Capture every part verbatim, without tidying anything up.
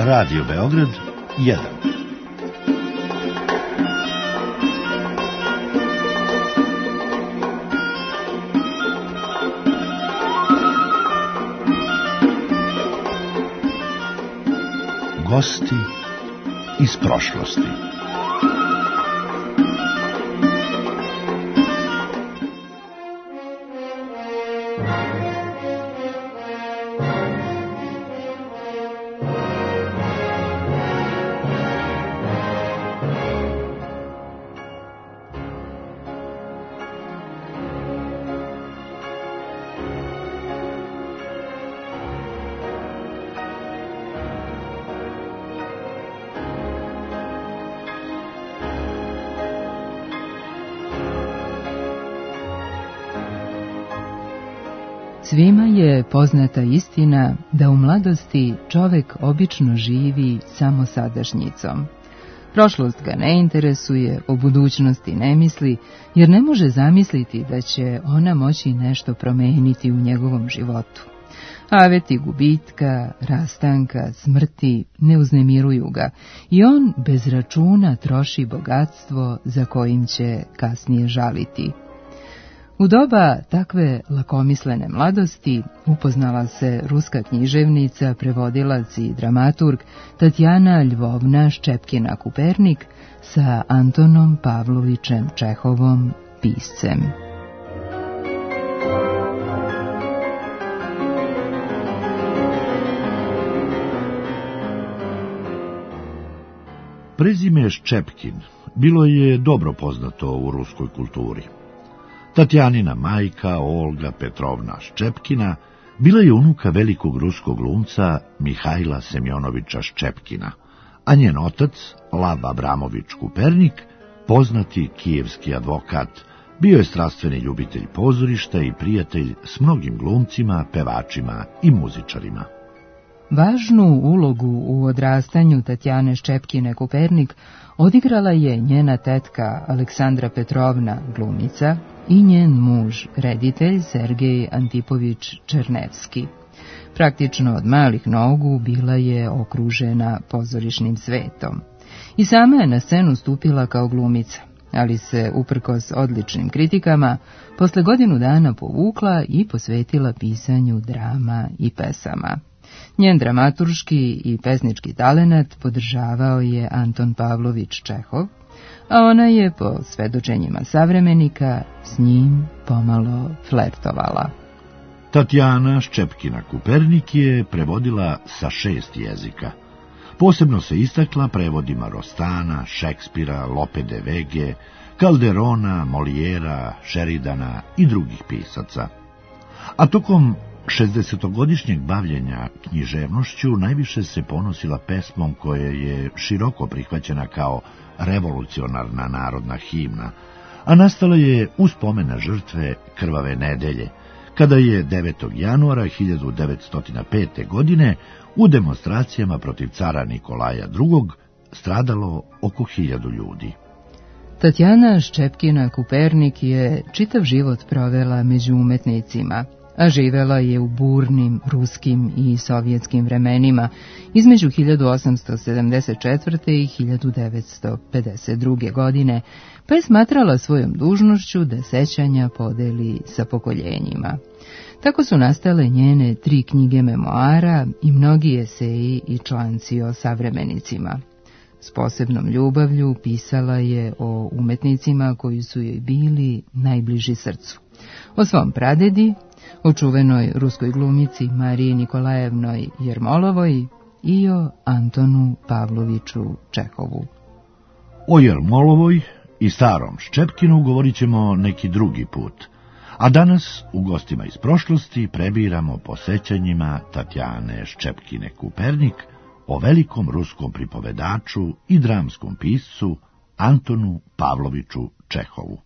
Radio Beograd jedan. Gosti iz prošlosti. Svima je poznata istina da u mladosti čovjek obično živi samo sadašnjicom. Prošlost ga ne interesuje, o budućnosti ne misli, jer ne može zamisliti da će ona moći nešto promijeniti u njegovom životu. Aveti gubitka, rastanka, smrti ne uznemiruju ga i on bez računa troši bogatstvo za kojim će kasnije žaliti. U doba takve lakomislene mladosti upoznala se ruska književnica, prevodilac i dramaturg Tatjana Ljvovna Ščepkina-Kupernik sa Antonom Pavlovićem Čehovom, piscem. Prezime Ščepkin bilo je dobro poznato u ruskoj kulturi. Tatjanina majka, Olga Petrovna Ščepkina, bila je unuka velikog ruskog glumca Mihajla Semjonovića Ščepkina, a njen otac, Lav Abramović Kupernik, poznati kijevski advokat, bio je strastveni ljubitelj pozorišta i prijatelj s mnogim glumcima, pevačima i muzičarima. Važnu ulogu u odrastanju Tatjane Ščepkine-Kupernik odigrala je njena tetka Aleksandra Petrovna, glumica, i njen muž, reditelj Sergej Antipović Černevski. Praktično od malih nogu bila je okružena pozorišnim svetom. I sama je na scenu stupila kao glumica, ali se, uprkos odličnim kritikama, posle godinu dana povukla i posvetila pisanju drama i pesama. Njen dramaturški i pesnički talenat podržavao je Anton Pavlović Čehov, a ona je, po svedočenjima savremenika, s njim pomalo flertovala. Tatjana Ščepkina-Kupernik je prevodila sa šest jezika. Posebno se istakla prevodima Rostana, Šekspira, Lope de Vege, Calderona, Molijera, Sheridana i drugih pisaca. A tokom šezdesetogodišnjeg bavljenja književnošću najviše se ponosila pesmom koja je široko prihvaćena kao revolucionarna narodna himna, a nastala je u spomen na žrtve Krvave nedelje, kada je devetog januara hiljadu devetsto pete. godine u demonstracijama protiv cara Nikolaja drugog. stradalo oko hiljadu ljudi. Tatjana Ščepkina-Kupernik je čitav život provela među umetnicima, a živela je u burnim ruskim i sovjetskim vremenima između hiljadu osamsto sedamdeset četvrte. i hiljadu devetsto pedeset druge. godine, pa je smatrala svojom dužnošću da sećanja podeli sa pokoljenjima. Tako su nastale njene tri knjige memoara i mnogi eseji i članci o savremenicima. S posebnom ljubavlju pisala je o umetnicima koji su joj bili najbliži srcu. O svom pradedi, o čuvenoj ruskoj glumici Mariji Nikolajevnoj Jermolovoj i o Antonu Pavloviću Čehovu. O Jermolovoj i starom Ščepkinu govorit ćemo neki drugi put, a danas u Gostima iz prošlosti prebiramo po sećanjima Tatjane Ščepkine-Kupernik o velikom ruskom pripovedaču i dramskom piscu Antonu Pavloviću Čehovu.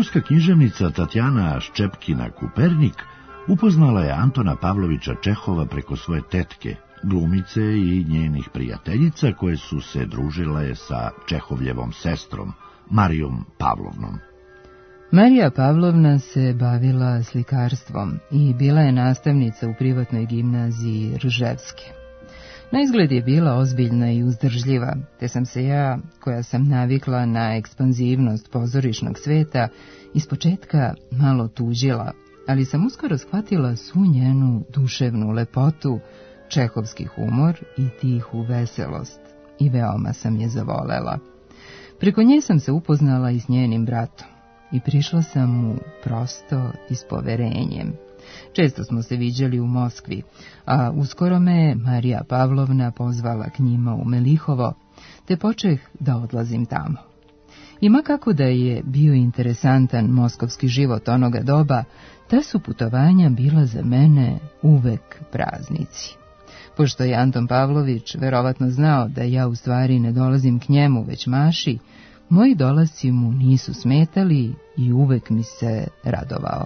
Ruska književnica Tatjana Ščepkina-Kupernik upoznala je Antona Pavlovića Čehova preko svoje tetke, glumice i njenih prijateljica koje su se družile sa Čehovljevom sestrom, Marijom Pavlovnom. Marija Pavlovna se bavila slikarstvom i bila je nastavnica u privatnoj gimnaziji Rževske. Na izgled je bila ozbiljna i uzdržljiva, te sam se ja, koja sam navikla na ekspanzivnost pozorišnog sveta, ispočetka malo tuđila, ali sam uskoro shvatila svu njenu duševnu lepotu, čehovski humor i tihu veselost, i veoma sam je zavolela. Preko nje sam se upoznala i s njenim bratom i prišla sam mu prosto i s poverenjem. Često smo se viđali u Moskvi, a uskoro me Marija Pavlovna pozvala k njima u Melihovo, te počeh da odlazim tamo. Ima kako da je bio interesantan moskovski život onoga doba, ta su putovanja bila za mene uvek praznici. Pošto je Anton Pavlović verovatno znao da ja u stvari ne dolazim k njemu već maši, moji dolasci mu nisu smetali i uvek mi se radovao.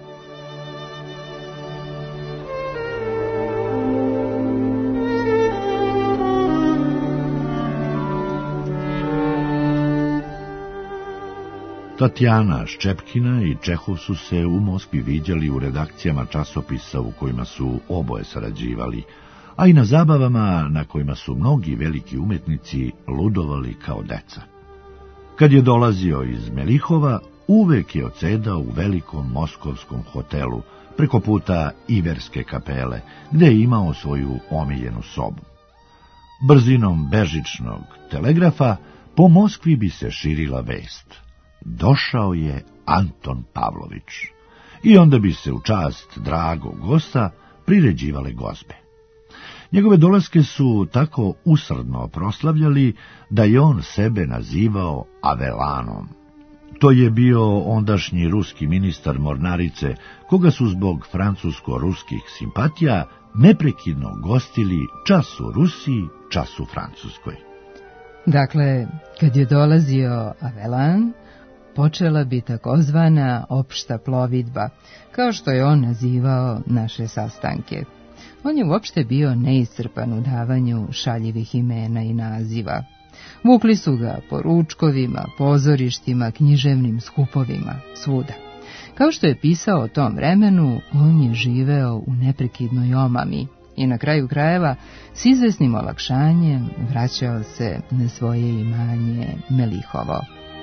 Tatjana Ščepkina i Čehov su se u Moskvi viđali u redakcijama časopisa u kojima su oboje sarađivali, a i na zabavama na kojima su mnogi veliki umetnici ludovali kao deca. Kad je dolazio iz Melihova, uvek je odsedao u velikom moskovskom hotelu, preko puta Iverske kapele, gde je imao svoju omiljenu sobu. Brzinom bežičnog telegrafa po Moskvi bi se širila vest. Došao je Anton Pavlović. I onda bi se u čast dragog gosta priređivale gozbe. Njegove dolaske su tako usrdno proslavljali da je on sebe nazivao Avelanom. To je bio ondašnji ruski ministar mornarice, koga su zbog francusko-ruskih simpatija neprekidno gostili čas u Rusiji, čas u Francuskoj. Dakle, kad je dolazio Avelan, počela bi takozvana opšta plovidba, kao što je on nazivao naše sastanke. On je uopšte bio neiscrpan u davanju šaljivih imena i naziva. Vukli su ga po ručkovima, pozorištima, književnim skupovima, svuda. Kao što je pisao o tom vremenu, on je živeo u neprekidnoj omami i na kraju krajeva s izvesnim olakšanjem vraćao se na svoje imanje Melihovo.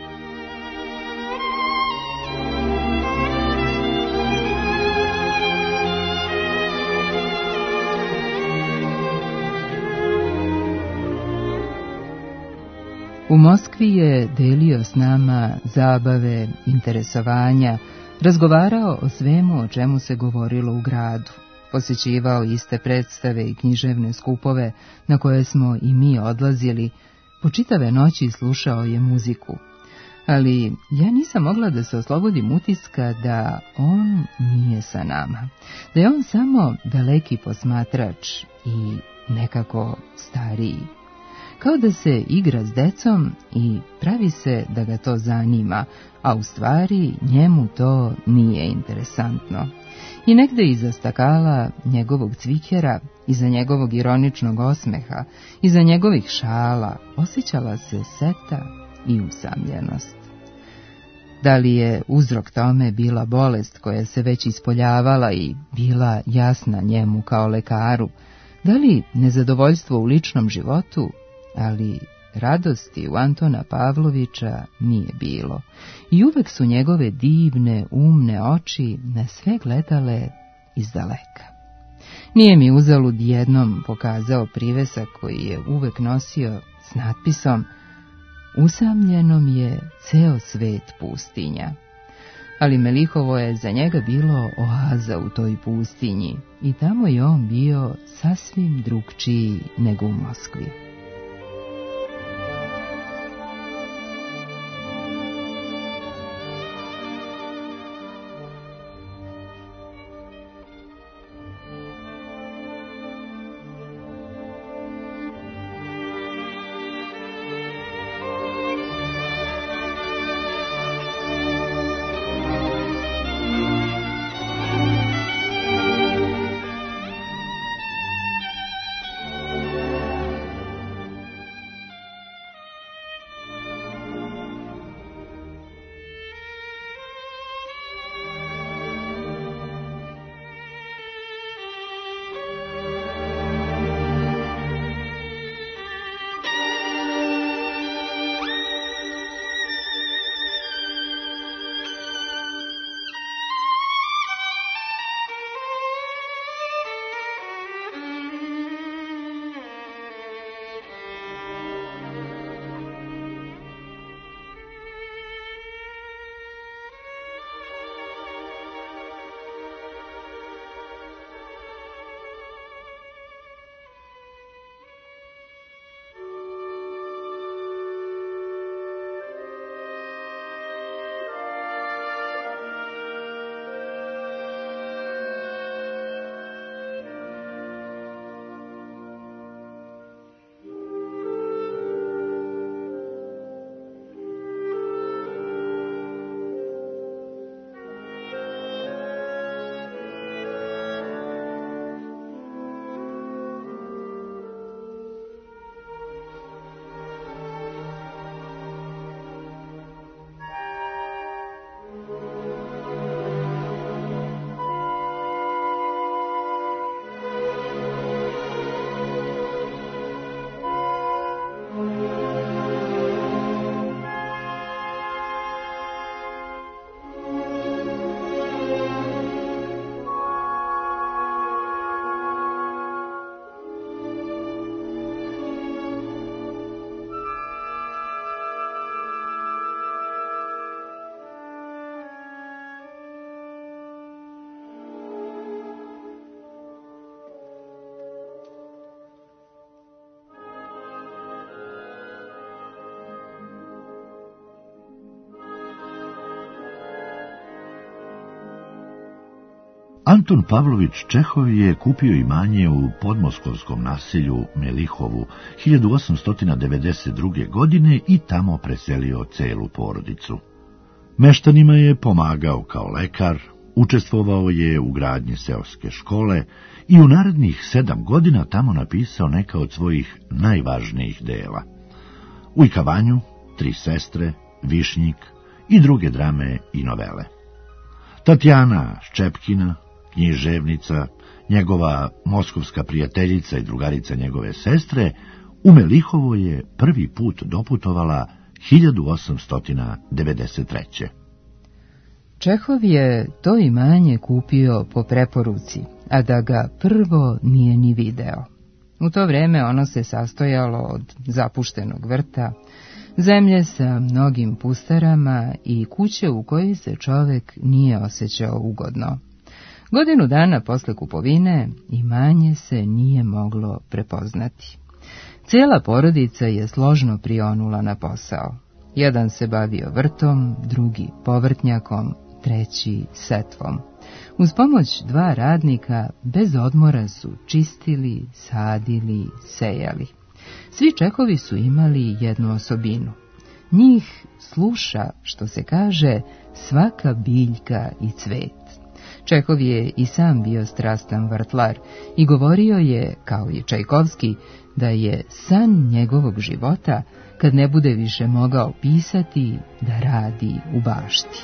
U Moskvi je delio s nama zabave, interesovanja, razgovarao o svemu o čemu se govorilo u gradu, posjećivao iste predstave i književne skupove na koje smo i mi odlazili, po čitave noći slušao je muziku. Ali ja nisam mogla da se oslobodim utiska da on nije sa nama, da je on samo daleki posmatrač i nekako stariji. Kao da se igra s decom i pravi se da ga to zanima, a u stvari njemu to nije interesantno. I negde iza stakala njegovog cvikera, iza njegovog ironičnog osmeha, iza njegovih šala osjećala se seta i usamljenost. Da li je uzrok tome bila bolest koja se već ispoljavala i bila jasna njemu kao lekaru, da li nezadovoljstvo u ličnom životu, ali radosti u Antona Pavlovića nije bilo i uvek su njegove divne, umne oči na sve gledale izdaleka. Nije mi uzalud jednom pokazao privesak koji je uvek nosio s natpisom "Usamljenom je ceo svet pustinja", ali Melihovo je za njega bilo oaza u toj pustinji i tamo je on bio sasvim drugčiji nego u Moskvi. Anton Pavlović Čehov je kupio imanje u podmoskovskom naselju Melihovu hiljadu osamsto devedeset druge. godine i tamo preselio celu porodicu. Meštanima je pomagao kao lekar, učestvovao je u gradnji seoske škole i u narednih sedam godina tamo napisao neka od svojih najvažnijih dela. Ujkavanju, Tri sestre, Višnjik i druge drame i novele. Tatjana Ščepkina, književnica, njegova moskovska prijateljica i drugarica njegove sestre, u Melihovo je prvi put doputovala hiljadu osamsto devedeset treće. Čehov je to imanje kupio po preporuci, a da ga prvo nije ni video. U to vreme ono se sastojalo od zapuštenog vrta, zemlje sa mnogim pustarama i kuće u kojoj se čovek nije osjećao ugodno. Godinu dana posle kupovine imanje se nije moglo prepoznati. Cijela porodica je složno prionula na posao. Jedan se bavio vrtom, drugi povrtnjakom, treći setvom. Uz pomoć dva radnika bez odmora su čistili, sadili, sejali. Svi Čehovi su imali jednu osobinu. Njih sluša, što se kaže, svaka biljka i cvet. Čehov je i sam bio strastan vrtlar i govorio je, kao i Čajkovski, da je san njegovog života, kad ne bude više mogao pisati, da radi u bašti.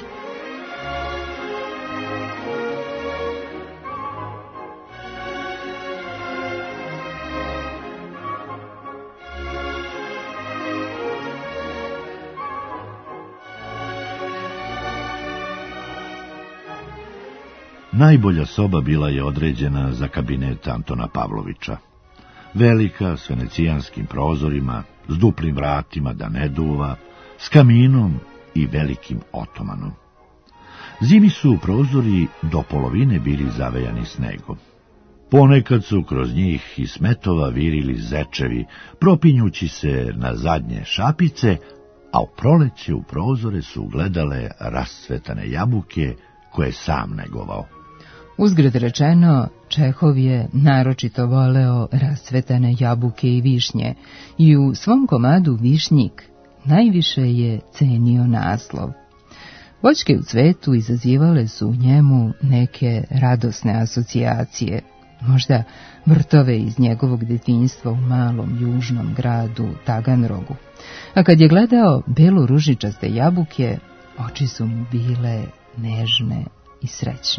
Najbolja soba bila je određena za kabinet Antona Pavlovića. Velika, s venecijanskim prozorima, s duplim vratima da ne duva, s kaminom i velikim otomanom. Zimi su prozori do polovine bili zavejani snegom. Ponekad su kroz njih iz smetova virili zečevi, propinjući se na zadnje šapice, a u proleće u prozore su gledale rascvetane jabuke koje sam negovao. Uzgred rečeno, Čehov je naročito voleo rascvetane jabuke i višnje i u svom komadu Višnjik najviše je cenio naslov. Voćke u cvetu izazivale su u njemu neke radosne asocijacije, možda vrtove iz njegovog detinjstva u malom južnom gradu Taganrogu. A kad je gledao belu ružičaste jabuke, oči su mu bile nežne i srećne.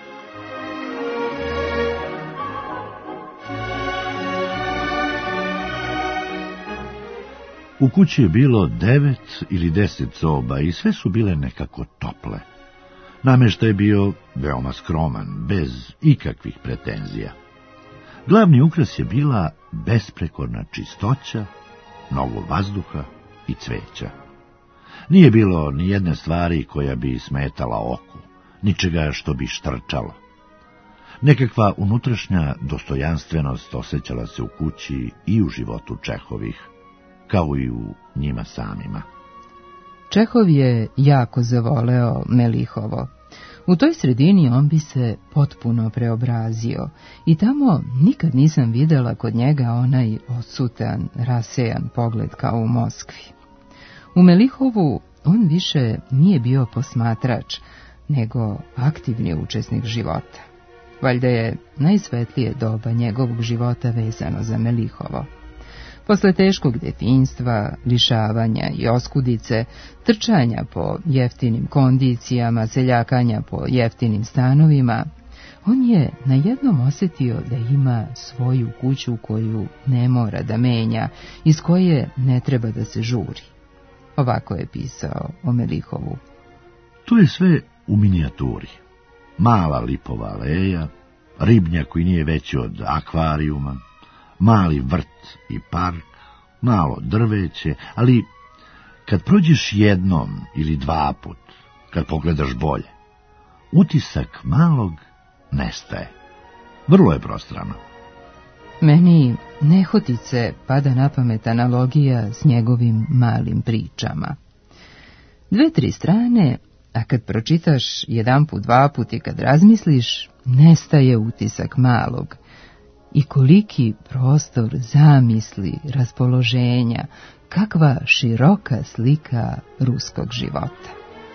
U kući je bilo devet ili deset soba i sve su bile nekako tople. Nameštaj je bio veoma skroman, bez ikakvih pretenzija. Glavni ukras je bila besprekorna čistoća, mnogo vazduha i cveća. Nije bilo ni jedne stvari koja bi smetala oku, ničega što bi štrčalo. Nekakva unutrašnja dostojanstvenost osjećala se u kući i u životu Čehovih, kao i u njima samima. Čehov je jako zavoleo Melihovo. U toj sredini on bi se potpuno preobrazio i tamo nikad nisam videla kod njega onaj odsutan, rasejan pogled kao u Moskvi. U Melihovu on više nije bio posmatrač, nego aktivni učesnik života. Valjda je najsvetlije doba njegovog života vezano za Melihovo. Posle teškog detinjstva, lišavanja i oskudice, trčanja po jeftinim kondicijama, seljakanja po jeftinim stanovima, on je najednom osjetio da ima svoju kuću koju ne mora da menja, iz koje ne treba da se žuri. Ovako je pisao o Melihovu. To je sve u minijaturi. Mala lipova aleja, ribnjak koji nije veći od akvarijuma, mali vrt i park, malo drveće, ali kad prođeš jednom ili dva put, kad pogledaš bolje, utisak malog nestaje. Vrlo je prostrano. Meni nehotice pada na pamet analogija s njegovim malim pričama. Dve, tri strane, a kad pročitaš jedan put, dva put i kad razmisliš, nestaje utisak malog. I koliki prostor zamisli, raspoloženja, kakva široka slika ruskog života.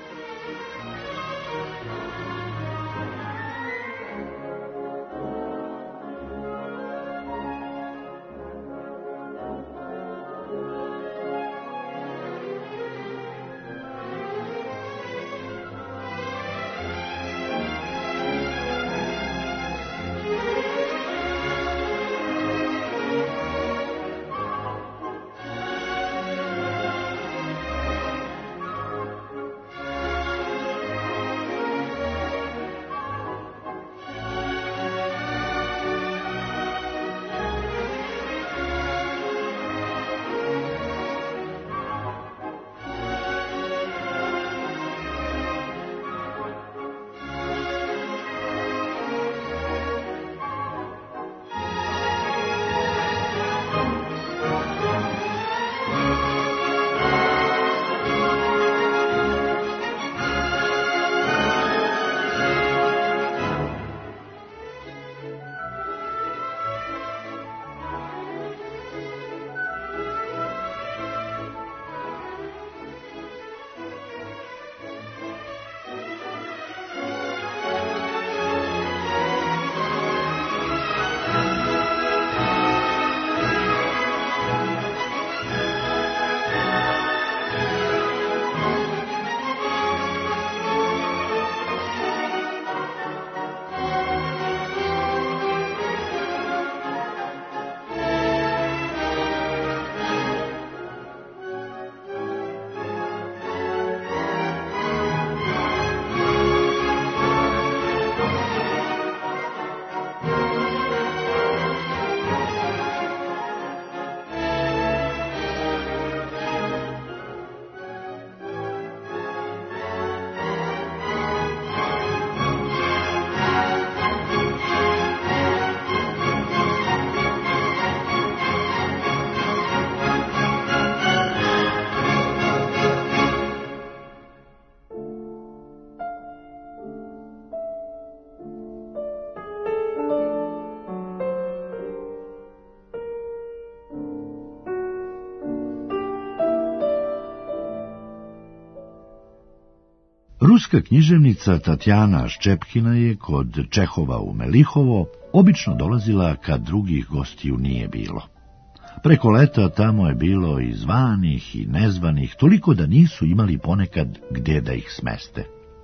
Ruska književnica Tatjana Ščepkina je kod Čehova u Melihovo obično dolazila kad drugih gostiju nije bilo. Preko leta tamo je bilo i zvanih i nezvanih, toliko da nisu imali ponekad gdje da ih smeste.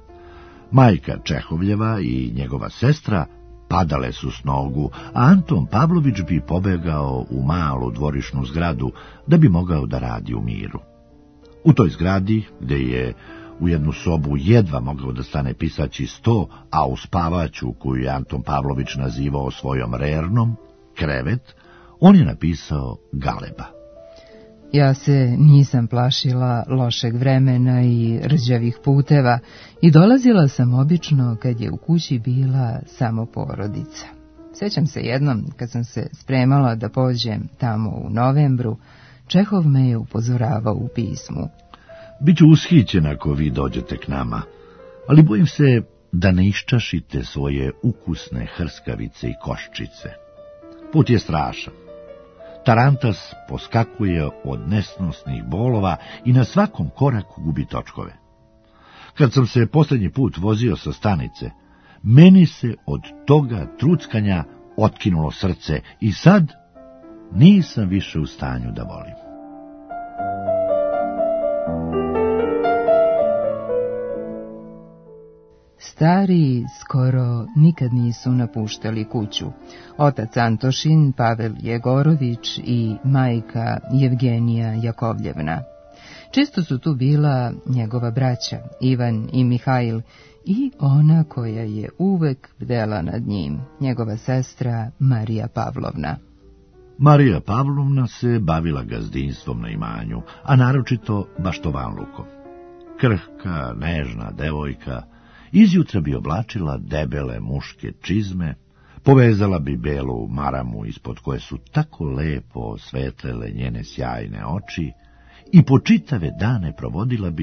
Majka Čehovljeva i njegova sestra padale su s nogu, a Anton Pavlović bi pobegao u malu dvorišnu zgradu da bi mogao da radi u miru. U toj zgradi, gdje je u jednu sobu jedva mogao da stane pisaći sto, a u spavaću, koju je Anton Pavlović nazivao svojom rernom, krevet, on je napisao Galeba. Ja se nisam plašila lošeg vremena i rđavih puteva i dolazila sam obično kad je u kući bila samo porodica. Sjećam se jednom, kad sam se spremala da pođem tamo u novembru, Čehov me je upozoravao u pismu. Biću ushićen ako vi dođete k nama, ali bojim se da ne iščašite svoje ukusne hrskavice i koščice. Put je strašan. Tarantas poskakuje od nesnosnih bolova i na svakom koraku gubi točkove. Kad sam se posljednji put vozio sa stanice, meni se od toga truckanja otkinulo srce i sad nisam više u stanju da volim. Stari skoro nikad nisu napuštali kuću. Otac Antošin, Pavel Jegorović i majka Jevgenija Jakovljevna. Često su tu bila njegova braća, Ivan i Mihajl, i ona koja je uvek bdela nad njim, njegova sestra Marija Pavlovna. Marija Pavlovna se bavila gazdinstvom na imanju, a naročito baštovanlukom. Krhka, nežna devojka, izjutra bi oblačila debele muške čizme, povezala bi belu maramu ispod koje su tako lepo osvetlele njene sjajne oči i po čitave dane provodila bi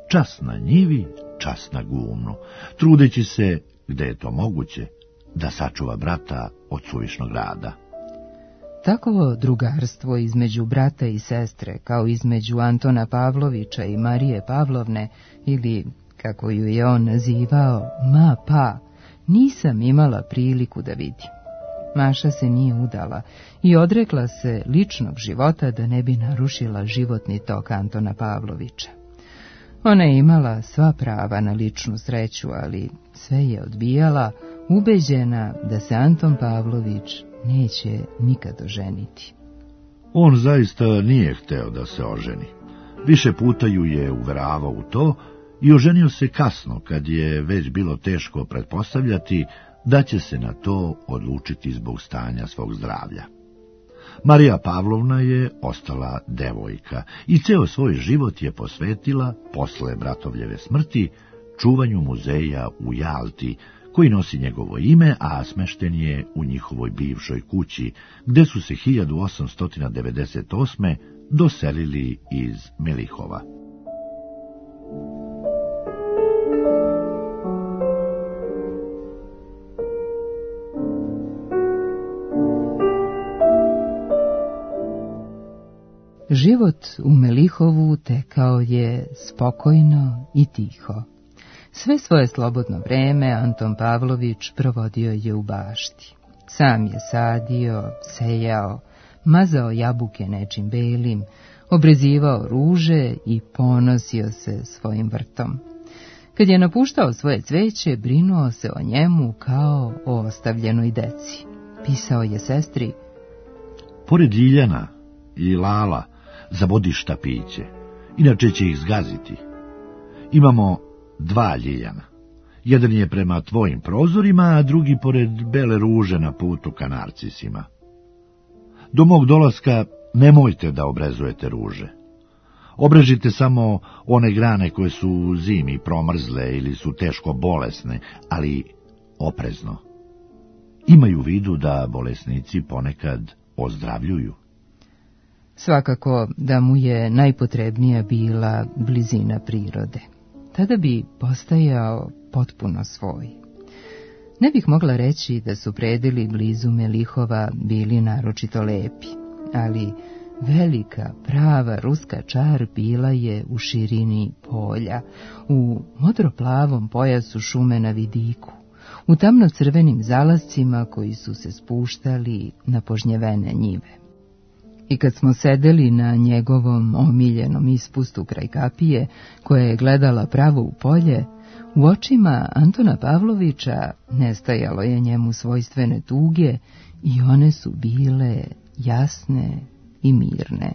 čas na njivi, čas na gumnu, trudeći se, gde je to moguće, da sačuva brata od suvišnog rada. Takovo drugarstvo između brata i sestre, kao između Antona Pavlovića i Marije Pavlovne, ili, kako ju je on nazivao, ma pa, nisam imala priliku da vidim. Maša se nije udala i odrekla se ličnog života da ne bi narušila životni tok Antona Pavlovića. Ona je imala sva prava na ličnu sreću, ali sve je odbijala, ubeđena da se Anton Pavlović neće nikad oženiti. On zaista nije hteo da se oženi. Više puta ju je uveravao u to i oženio se kasno, kad je već bilo teško pretpostavljati da će se na to odlučiti zbog stanja svog zdravlja. Marija Pavlovna je ostala devojka i ceo svoj život je posvetila, posle bratovljeve smrti, čuvanju muzeja u Jalti, koji nosi njegovo ime, a smešten je u njihovoj bivšoj kući, gde su se hiljadu osamsto devedeset osme doselili iz Melihova. Život u Melihovu tekao je spokojno i tiho. Sve svoje slobodno vreme Anton Pavlović provodio je u bašti. Sam je sadio, sejao, mazao jabuke nečim belim, obrezivao ruže i ponosio se svojim vrtom. Kad je napuštao svoje cveće, brinuo se o njemu kao o ostavljenoj deci. Pisao je sestri: Pored Ljiljana i Lala zabodi štapiće, inače će ih zgaziti. Imamo dva Ljiljana. Jedan je prema tvojim prozorima, a drugi pored bele ruže na putu ka narcisima. Do mog dolaska nemojte da obrezujete ruže. Obrežite samo one grane koje su u zimi promrzle ili su teško bolesne, ali oprezno. Imaju u vidu da bolesnici ponekad ozdravljuju. Svakako da mu je najpotrebnija bila blizina prirode. Tada bi postajao potpuno svoj. Ne bih mogla reći da su predeli blizu Melihova bili naročito lepi, ali velika, prava ruska čar bila je u širini polja, u modroplavom pojasu šume na vidiku, u tamno-crvenim zalascima koji su se spuštali na požnjevene njive. I kad smo sedeli na njegovom omiljenom ispustu kraj kapije, koja je gledala pravo u polje, u očima Antona Pavlovića nestajalo je njemu svojstvene tuge i one su bile jasne i mirne.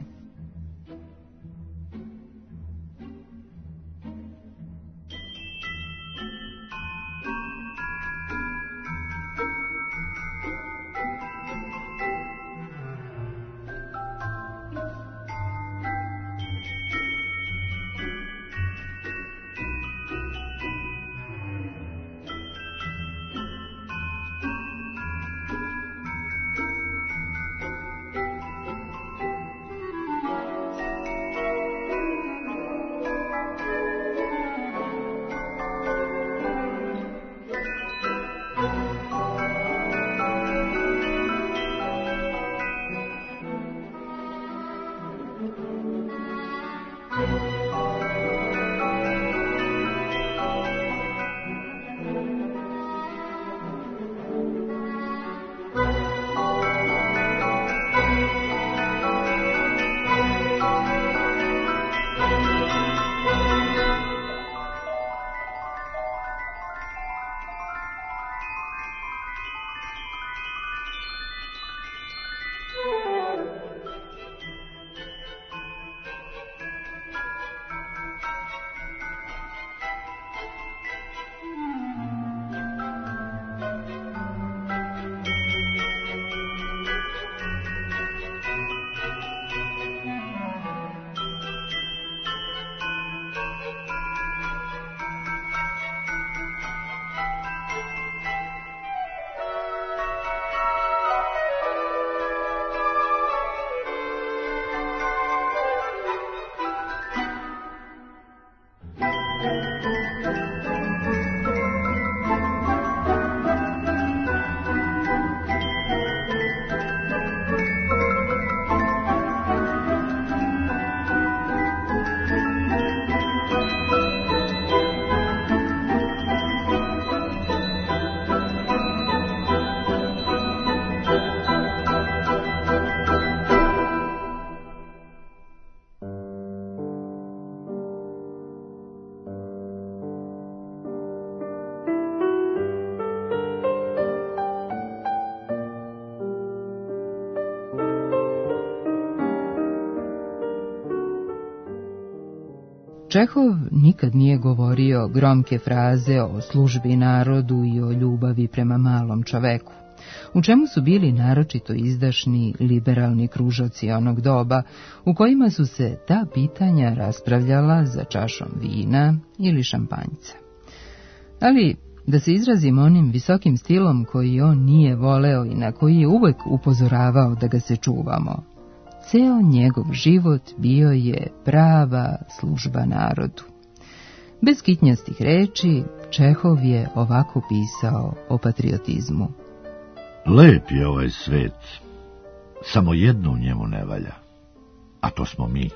Čehov nikad nije govorio gromke fraze o službi narodu i o ljubavi prema malom čoveku, u čemu su bili naročito izdašni liberalni kružoci onog doba, u kojima su se ta pitanja raspravljala za čašom vina ili šampanjca. Ali, da se izrazim onim visokim stilom koji on nije voleo i na koji je uvek upozoravao da ga se čuvamo, ceo njegov život bio je prava služba narodu. Bez kitnjastih reči, Čehov je ovako pisao o patriotizmu. Lep je ovaj svet, samo jedno u njemu ne valja, a to smo mi.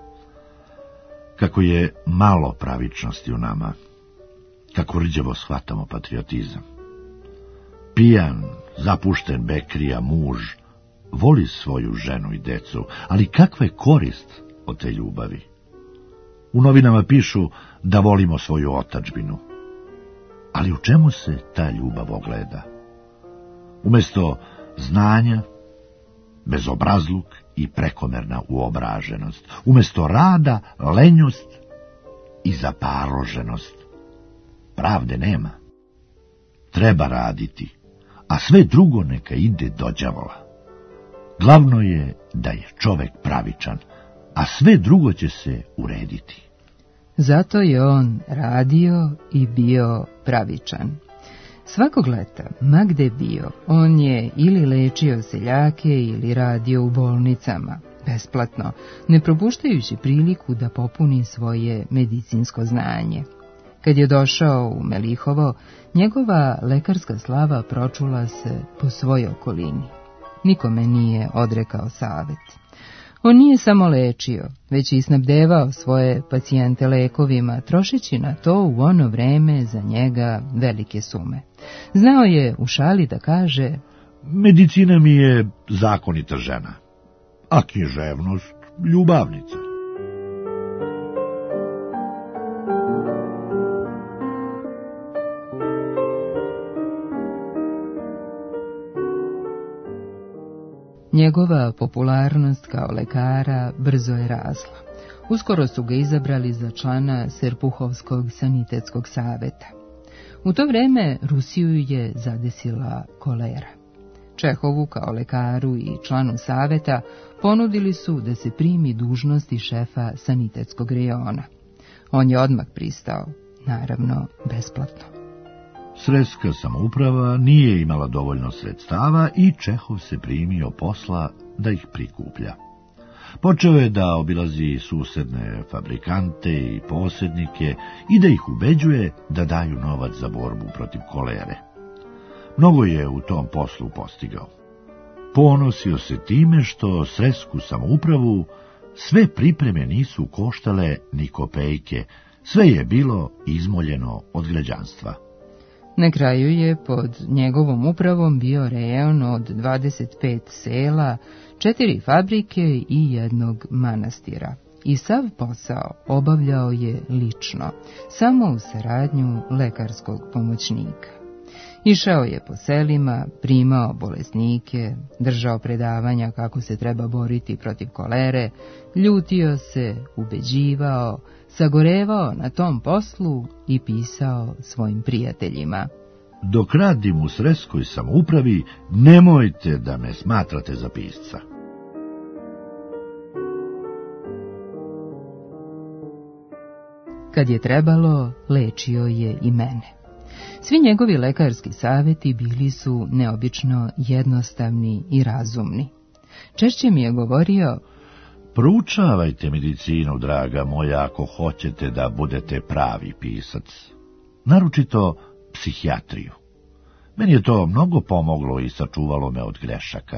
Kako je malo pravičnosti u nama, kako rđavo shvatamo patriotizam. Pijan, zapušten bekrija muž, voli svoju ženu i decu, ali kakva je korist od te ljubavi? U novinama pišu da volimo svoju otadžbinu. Ali u čemu se ta ljubav ogleda? Umjesto znanja, bezobrazluk i prekomerna uobraženost. Umjesto rada, lenjost i zaparoženost. Pravde nema. Treba raditi, a sve drugo neka ide do đavola. Glavno je da je čovek pravičan, a sve drugo će se urediti. Zato je on radio i bio pravičan. Svakog leta, ma gde bio, on je ili lečio seljake ili radio u bolnicama, besplatno, ne propuštajući priliku da popuni svoje medicinsko znanje. Kad je došao u Melihovo, njegova lekarska slava pročula se po svoj okolini. Nikome nije odrekao savet. On nije samo lečio, već i snabdevao svoje pacijente lekovima, trošeći na to u ono vreme za njega velike sume. Znao je u šali da kaže: medicina mi je zakonita žena, a književnost ljubavnica. Njegova popularnost kao lekara brzo je rasla. Uskoro su ga izabrali za člana Serpuhovskog sanitetskog saveta. U to vreme Rusiju je zadesila kolera. Čehovu kao lekaru i članu saveta ponudili su da se primi dužnosti šefa sanitetskog rejona. On je odmah pristao, naravno besplatno. Sreska samouprava nije imala dovoljno sredstava i Čehov se primio posla da ih prikuplja. Počeo je da obilazi susedne fabrikante i posrednike i da ih ubeđuje da daju novac za borbu protiv kolere. Mnogo je u tom poslu postigao. Ponosio se time što sresku samoupravu sve pripreme nisu koštale ni kopejke, sve je bilo izmoljeno od građanstva. Na kraju je pod njegovom upravom bio rejon od dvadeset pet sela, četiri fabrike i jednog manastira. I sav posao obavljao je lično, samo u saradnju lekarskog pomoćnika. Išao je po selima, primao bolesnike, držao predavanja kako se treba boriti protiv kolere, ljutio se, ubeđivao, sagorevao na tom poslu i pisao svojim prijateljima: dok radim u sreskoj samoupravi, nemojte da me smatrate za pisca. Kad je trebalo, lečio je i mene. Svi njegovi lekarski savjeti bili su neobično jednostavni i razumni. Češće mi je govorio: proučavajte medicinu, draga moja, ako hoćete da budete pravi pisac. Naročito psihijatriju. Meni je to mnogo pomoglo i sačuvalo me od grešaka.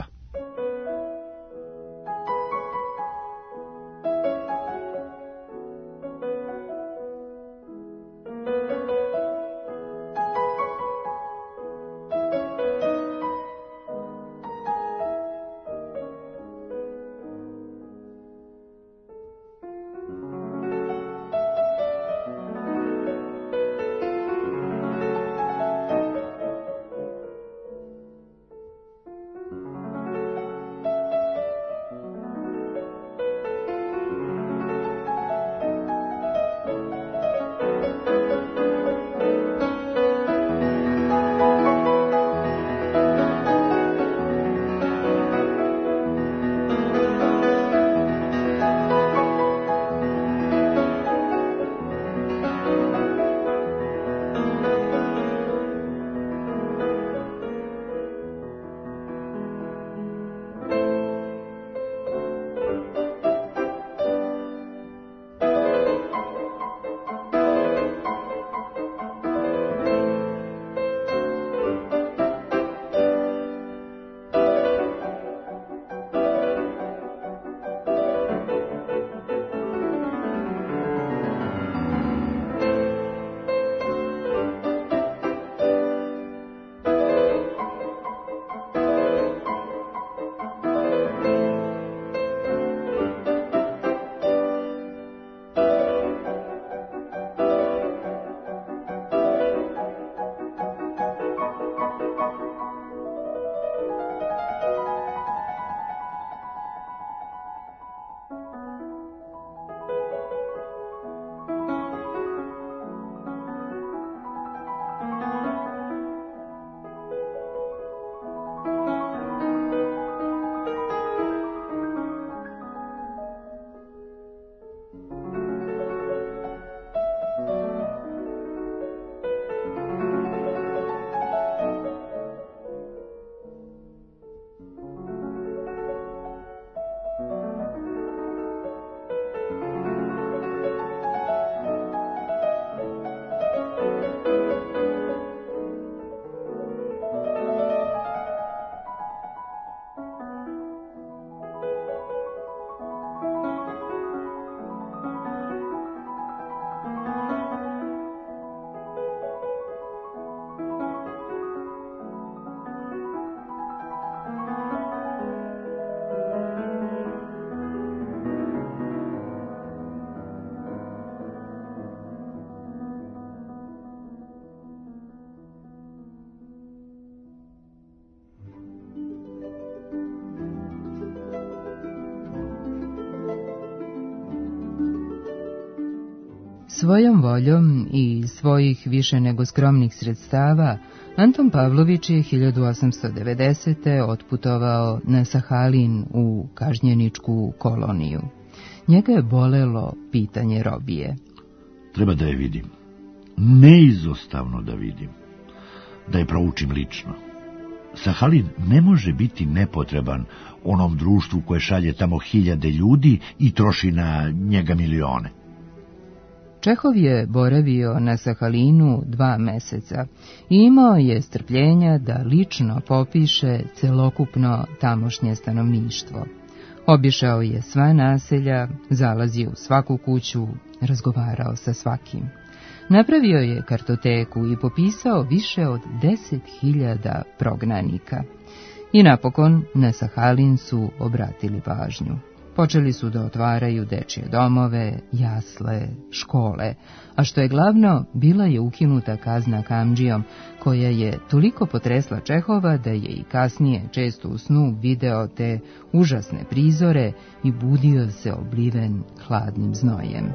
Svojom voljom i svojih više nego skromnih sredstava, Anton Pavlović je hiljadu osamsto devedesete. otputovao na Sahalin u kažnjeničku koloniju. Njega je bolelo pitanje robije. Treba da je vidim. Neizostavno da vidim. Da je proučim lično. Sahalin ne može biti nepotreban onom društvu koje šalje tamo hiljade ljudi i troši na njega milione. Čehov je boravio na Sahalinu dva meseca i imao je strpljenja da lično popiše celokupno tamošnje stanovništvo. Obišao je sva naselja, zalazio u svaku kuću, razgovarao sa svakim. Napravio je kartoteku i popisao više od deset hiljada prognanika. I napokon na Sahalin su obratili pažnju. Počeli su da otvaraju dečje domove, jasle, škole, a što je glavno, bila je ukinuta kazna kamdžijom, koja je toliko potresla Čehova da je i kasnije često u snu video te užasne prizore i budio se obliven hladnim znojem.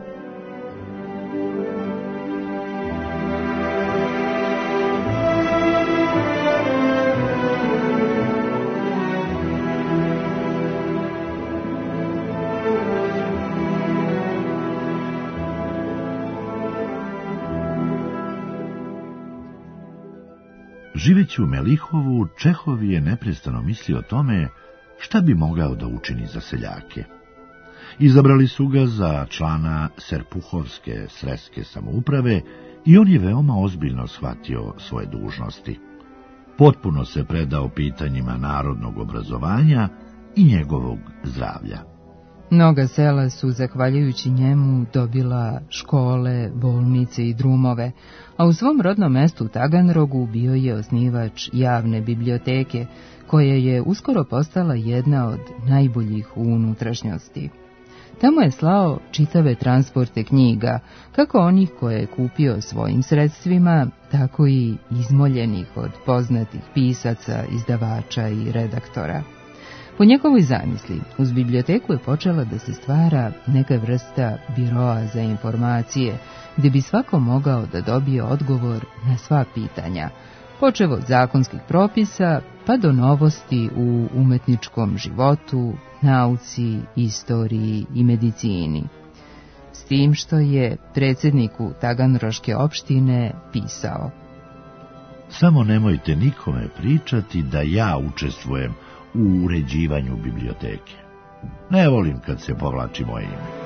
Živeći u Melihovu, Čehov je neprestano mislio o tome šta bi mogao da učini za seljake. Izabrali su ga za člana Serpuhovske sredske samouprave i on je veoma ozbiljno shvatio svoje dužnosti. Potpuno se predao pitanjima narodnog obrazovanja i njegovog zdravlja. Mnoga sela su, zahvaljujući njemu, dobila škole, bolnice i drumove, a u svom rodnom mestu Taganrogu bio je osnivač javne biblioteke, koja je uskoro postala jedna od najboljih u unutrašnjosti. Tamo je slao čitave transporte knjiga, kako onih koje je kupio svojim sredstvima, tako i izmoljenih od poznatih pisaca, izdavača i redaktora. Po njegovoj zamisli, uz biblioteku je počela da se stvara neka vrsta biroa za informacije, gdje bi svako mogao da dobije odgovor na sva pitanja, počev od zakonskih propisa pa do novosti u umetničkom životu, nauci, istoriji i medicini. S tim što je predsjedniku Taganroške opštine pisao: Samo nemojte nikome pričati da ja učestvujem u uređivanju biblioteke. Ne volim kad se povlači moje ime.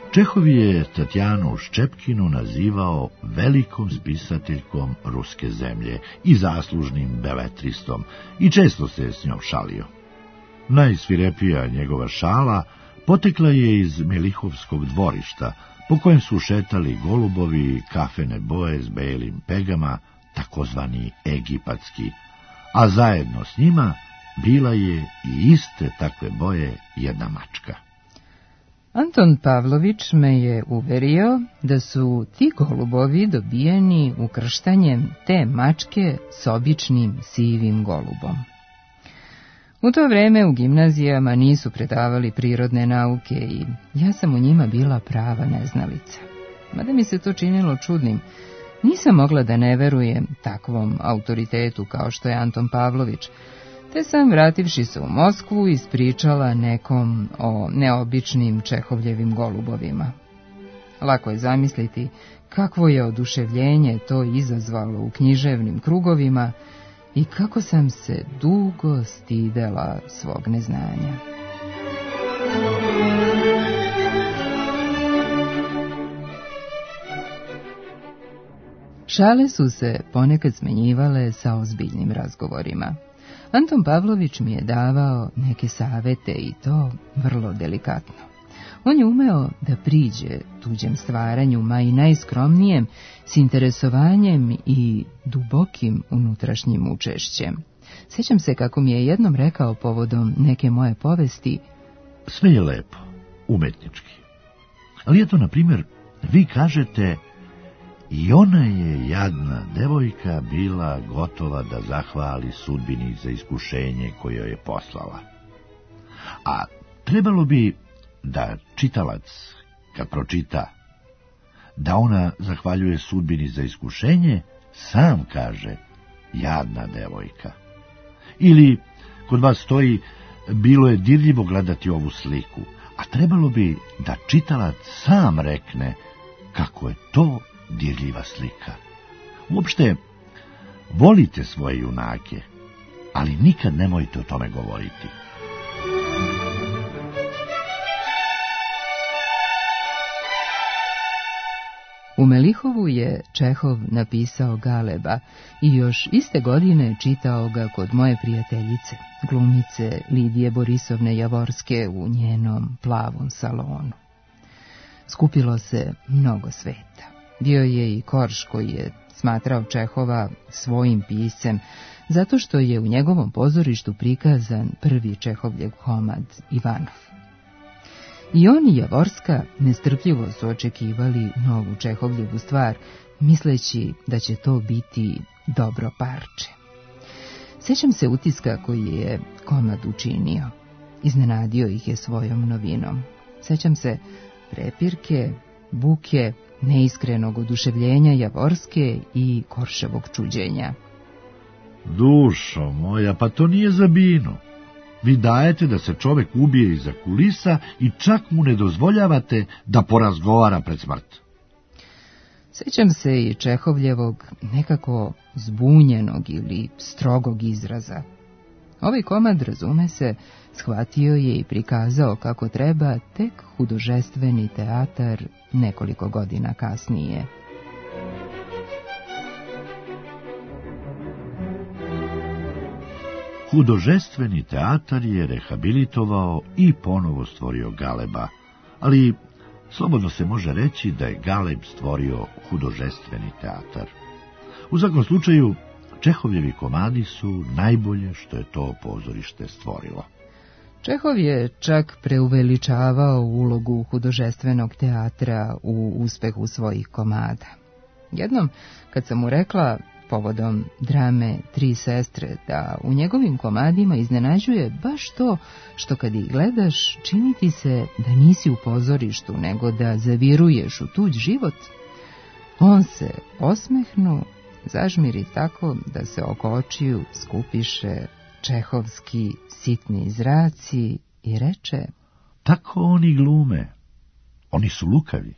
Čehov je Tatjanu Ščepkinu nazivao velikom spisateljkom ruske zemlje i zaslužnim beletristom i često se s njom šalio. Najsvirepija njegova šala potekla je iz Melihovskog dvorišta, po kojem su šetali golubovi kafene boje s belim pegama, takozvani egipatski, a zajedno s njima bila je i iste takve boje jedna mačka. Anton Pavlović me je uverio da su ti golubovi dobijeni ukrštanjem te mačke s običnim sivim golubom. U to vreme u gimnazijama nisu predavali prirodne nauke i ja sam u njima bila prava neznalica. Mada mi se to činilo čudnim, nisam mogla da ne verujem takvom autoritetu kao što je Anton Pavlović, te sam, vrativši se u Moskvu, ispričala nekom o neobičnim Čehovljevim golubovima. Lako je zamisliti kakvo je oduševljenje to izazvalo u književnim krugovima i kako sam se dugo stidela svog neznanja. Šale su se ponekad smenjivale sa ozbiljnim razgovorima. Anton Pavlović mi je davao neke savete i to vrlo delikatno. On je umeo da priđe tuđem stvaranju, ma i najskromnijem, s interesovanjem i dubokim unutrašnjim učešćem. Sjećam se kako mi je jednom rekao povodom neke moje povesti: sve je lepo, umetnički. Ali eto, na primjer, vi kažete: i ona je, jadna devojka, bila gotova da zahvali sudbini za iskušenje koje joj je poslala. A trebalo bi da čitalac, kad pročita da ona zahvaljuje sudbini za iskušenje, sam kaže: jadna devojka. Ili kod vas stoji: bilo je dirljivo gledati ovu sliku, a trebalo bi da čitalac sam rekne kako je to dirljiva slika. Uopšte, volite svoje junake, ali nikad nemojte o tome govoriti. U Melihovu je Čehov napisao Galeba i još iste godine čitao ga kod moje prijateljice, glumice Lidije Borisovne Javorske, u njenom plavom salonu. Skupilo se mnogo sveta. Bio je i Korš, koji je smatrao Čehova svojim piscem, zato što je u njegovom pozorištu prikazan prvi Čehovljev komad Ivanov. I on i Javorska nestrpljivo su očekivali novu Čehovljevu stvar, misleći da će to biti dobro parče. Sjećam se utiska koji je komad učinio. Iznenadio ih je svojom novinom. Sjećam se prepirke, buke, neiskrenog oduševljenja Javorske i Korševog čuđenja. Dušo moja, pa to nije za binu. Vi dajete da se čovek ubije iza kulisa i čak mu ne dozvoljavate da porazgovara pred smrt. Sjećam se i Čehovljevog nekako zbunjenog ili strogog izraza. Ovaj komad, razume se, shvatio je i prikazao kako treba tek hudožestveni teatar nekoliko godina kasnije. Hudožestveni teatar je rehabilitovao i ponovo stvorio Galeba, ali slobodno se može reći da je Galeb stvorio hudožestveni teatar. U svakom slučaju, Čehovljevi komadi su najbolje što je to pozorište stvorilo. Čehov je čak preuveličavao ulogu hudožestvenog teatra u uspehu svojih komada. Jednom, kad sam mu rekla povodom drame Tri sestre da u njegovim komadima iznenađuje baš to što kad ih gledaš čini ti se da nisi u pozorištu, nego da zaviruješ u tuđ život, on se osmehnu, zažmiri tako da se oko očiju skupiše čehovski sitni zraci i reče: tako oni glume, oni su lukavi.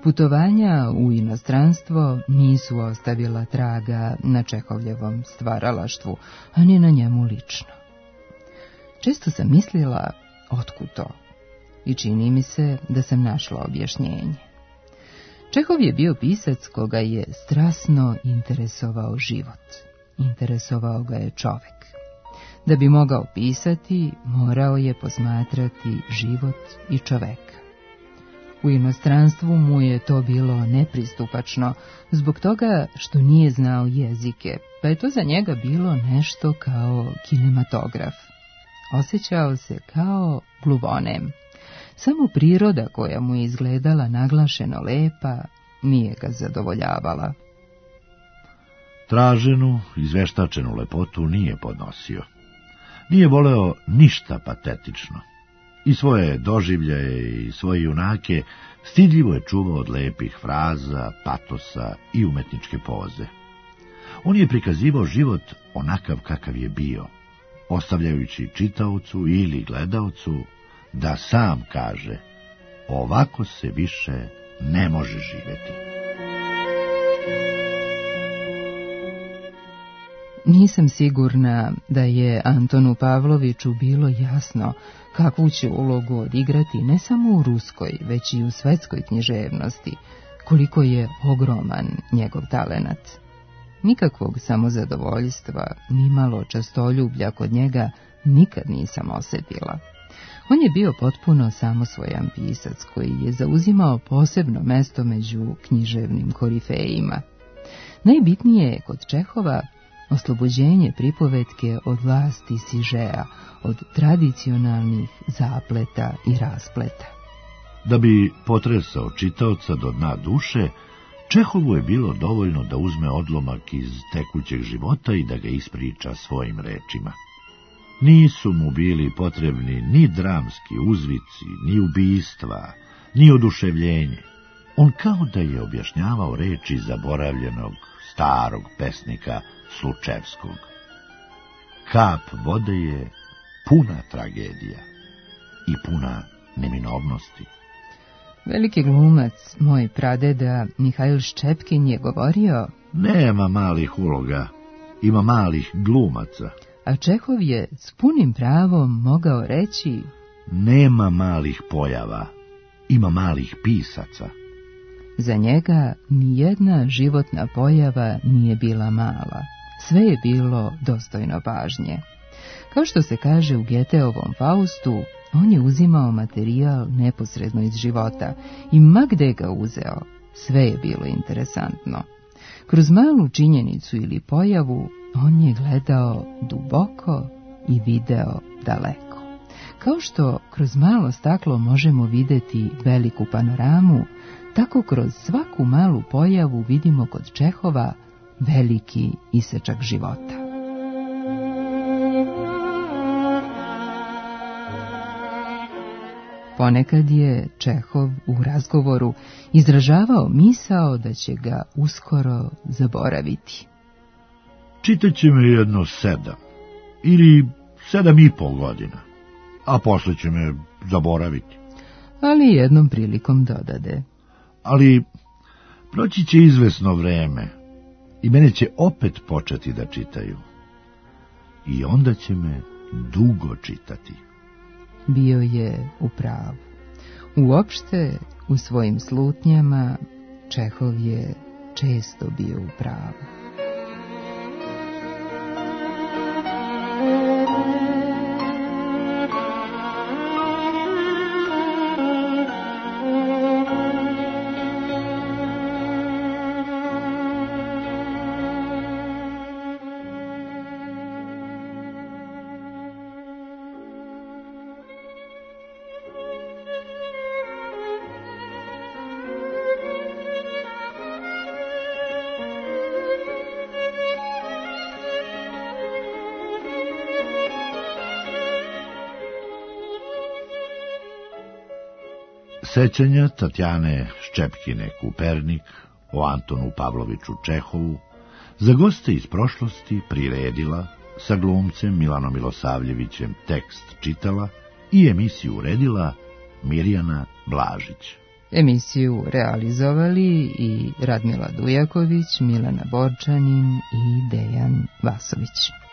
Putovanja u inostranstvo nisu ostavila traga na Čehovljevom stvaralaštvu, a ni na njemu lično. Često sam mislila, otkud to? I čini mi se da sam našla objašnjenje. Čehov je bio pisac koga je strasno interesovao život. Interesovao ga je čovek. Da bi mogao pisati, morao je posmatrati život i čoveka. U inostranstvu mu je to bilo nepristupačno, zbog toga što nije znao jezike, pa je to za njega bilo nešto kao kinematograf. Osjećao se kao gluvonem. Samo priroda koja mu je izgledala naglašeno lepa nije ga zadovoljavala. Traženu, izveštačenu lepotu nije podnosio. Nije voleo ništa patetično. I svoje doživljaje i svoje junake stidljivo je čuvao od lepih fraza, patosa i umetničke poze. On je prikazivao život onakav kakav je bio, ostavljajući čitaocu ili gledaocu da sam kaže: ovako se više ne može živeti. Nisam sigurna da je Antonu Pavloviću bilo jasno kakvu će ulogu odigrati ne samo u ruskoj, već i u svetskoj književnosti, koliko je ogroman njegov talenat. Nikakvog samozadovoljstva, ni malo častoljublja kod njega nikad nisam osjetila. On je bio potpuno samosvojan pisac koji je zauzimao posebno mesto među književnim korifejima. Najbitnije je kod Čehova oslobođenje pripovetke od vlasti sižeja, od tradicionalnih zapleta i raspleta. Da bi potresao čitaoca do dna duše, Čehovu je bilo dovoljno da uzme odlomak iz tekućeg života i da ga ispriča svojim rečima. Nisu mu bili potrebni ni dramski uzvici, ni ubistva, ni oduševljenje. On kao da je objašnjavao reči zaboravljenog starog pesnika Slučevskog. Kap vode je puna tragedija i puna neminovnosti. Veliki glumac, moj pradeda Mihail Ščepkin, je govorio: nema malih uloga, ima malih glumaca. A Čehov je s punim pravom mogao reći: nema malih pojava, ima malih pisaca. Za njega nijedna životna pojava nije bila mala. Sve je bilo dostojno pažnje. Kao što se kaže u Geteovom Faustu, on je uzimao materijal neposredno iz života i ma gde ga uzeo, sve je bilo interesantno. Kroz malu činjenicu ili pojavu on je gledao duboko i video daleko. Kao što kroz malo staklo možemo vidjeti veliku panoramu, tako kroz svaku malu pojavu vidimo kod Čehova veliki isečak života. Ponekad je Čehov u razgovoru izražavao misao da će ga uskoro zaboraviti. Čitat će me jedno sedam ili sedam i pol godina, a posle će me zaboraviti. Ali jednom prilikom dodade: ali proći će izvesno vreme i mene će opet početi da čitaju. I onda će me dugo čitati. Bio je u pravu. Uopšte, u svojim slutnjama, Čehov je često bio u pravu. Sećanja Tatjane Ščepkine Kupernik o Antonu Pavloviću Čehovu za goste iz prošlosti priredila, sa glumcem Milanom Milosavljevićem tekst čitala i emisiju uredila Mirjana Blažić. Emisiju realizovali i Radmila Dujaković, Milana Borčanin i Dejan Vasović.